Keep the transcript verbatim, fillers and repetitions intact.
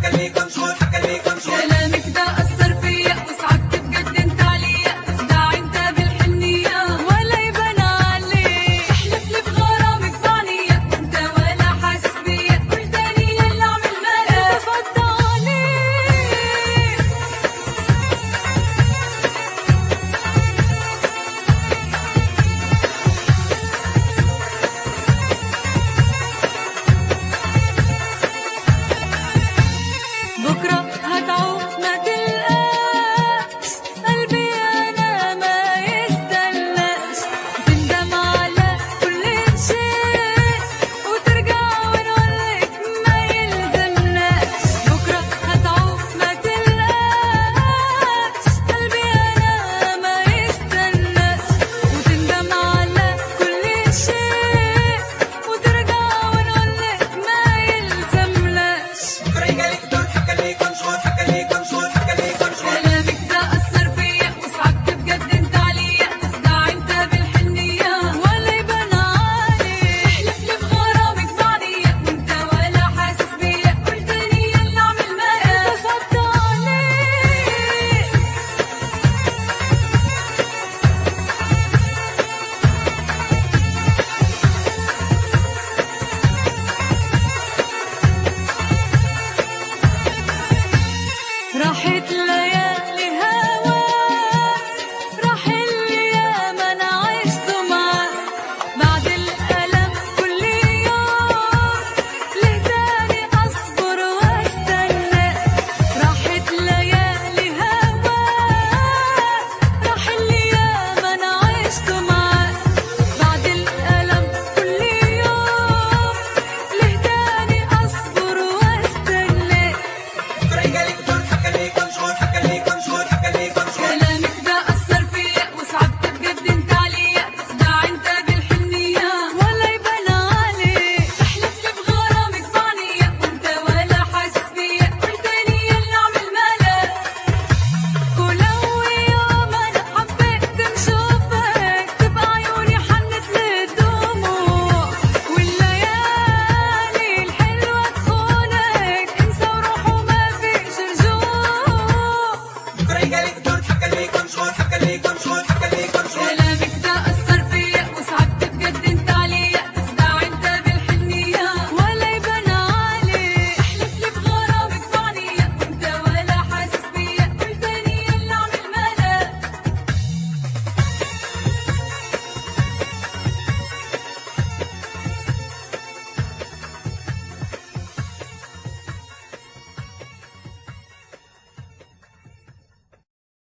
كلامك ده أثر فيا وصعبت بجد انت عليا، تخدع انت بالحنية ولا يبان عليك، احلف لي بغرامك بعنية انت ولا حاسس بيا، قول تاني يلا عملنا لك تفضلي. بكرة هتعود ما تلقاش قلبي أنا ما يستناش، تندم على كل شيء وترجع ونقولك ما يلزمناش. بكرة هتعود ما تلقاش قلبي أنا ما يستناش، وتندم على كل شيء وترجع ونقولك ما يلزمناش. بكرة يجيلك دور حكى اللي يكون شغل